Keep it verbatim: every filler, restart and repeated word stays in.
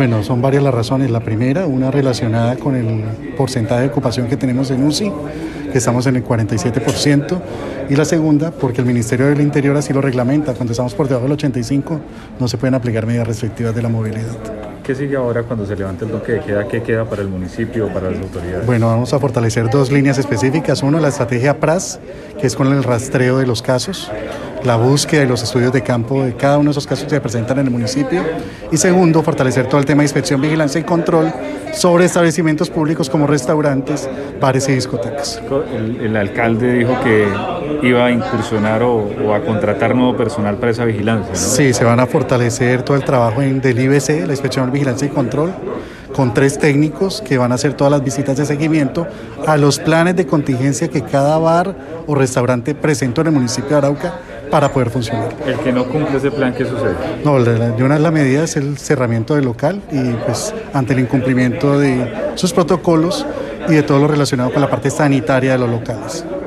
Bueno, son varias las razones. La primera, una relacionada con el porcentaje de ocupación que tenemos en U C I, que estamos en el cuarenta y siete por ciento. Y la segunda, porque el Ministerio del Interior así lo reglamenta. Cuando estamos por debajo del ochenta y cinco, no se pueden aplicar medidas restrictivas de la movilidad. ¿Qué sigue ahora cuando se levante el toque de queda? ¿Qué queda para el municipio o para las autoridades? Bueno, vamos a fortalecer dos líneas específicas. Uno, la estrategia P R A S, que es con el rastreo de los casos, la búsqueda y los estudios de campo de cada uno de esos casos que se presentan en el municipio. Y segundo, fortalecer todo el tema de inspección, vigilancia y control sobre establecimientos públicos como restaurantes, bares y discotecas. El, el alcalde dijo que iba a incursionar o, o a contratar nuevo personal para esa vigilancia, ¿no? Sí, se van a fortalecer todo el trabajo en, del I B C, la inspección, vigilancia y control, con tres técnicos que van a hacer todas las visitas de seguimiento a los planes de contingencia que cada bar o restaurante presentó en el municipio de Arauca para poder funcionar. El que no cumple ese plan, ¿qué sucede? No, de una de las medidas es el cerramiento del local y pues ante el incumplimiento de sus protocolos y de todo lo relacionado con la parte sanitaria de los locales.